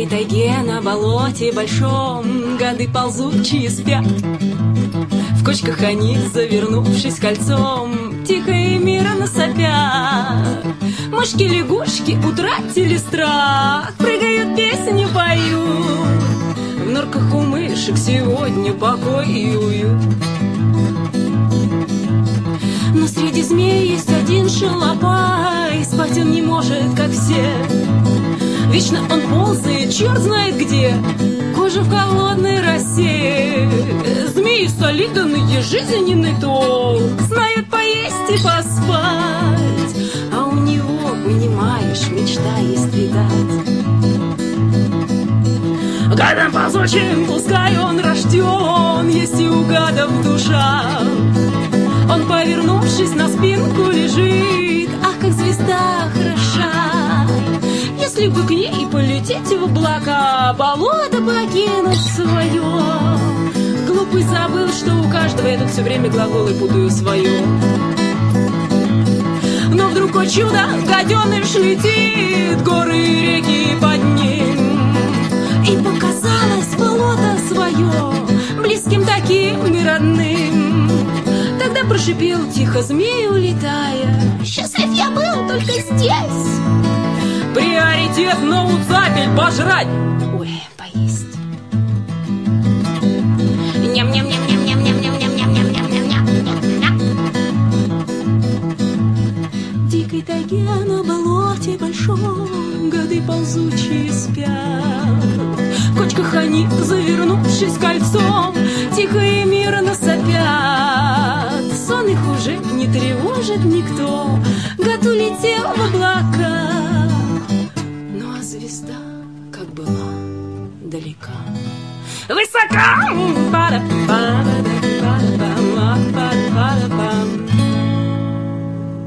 дикой тайге на болоте большом гады ползучие спят. В кочках они, завернувшись кольцом, тихо и мирно сопят. Мышки-лягушки утратили страх, прыгают, песню поют. В норках у мышек сегодня покой и уют. Но среди змей есть один шалопай, спать он не может, как все. Вечно он ползает, черт знает где, кожа в холодной росе. Змеи солиданные, жизненный толк, знают поесть и поспать. А у него, понимаешь, мечта есть, видать. Гадом ползучим, пускай он рожден, есть и у гадов душа. Он, повернувшись, на спинку лежит, ах, как звезда хороша. Если бы к ней полететь в облака, болото покинуть свое. Глупый забыл, что у каждого я тут все время глаголы путаю свое. Но вдруг, о чудо, гаденыш летит, горы и реки под ним. И показалось болото свое близким таким и родным. Тогда прошипел тихо змей, улетая: счастлив я был только здесь. Приоритет новую цапель пожрать. Ой, поесть. В дикой тайге на болоте большом гады ползучие спят. В кочках они, завернувшись кольцом, тихо и мирно сопят. Сон их уже не тревожит никто, гад улетел в облака. Ну а звезда, как была, далека, высока. Пара-пара.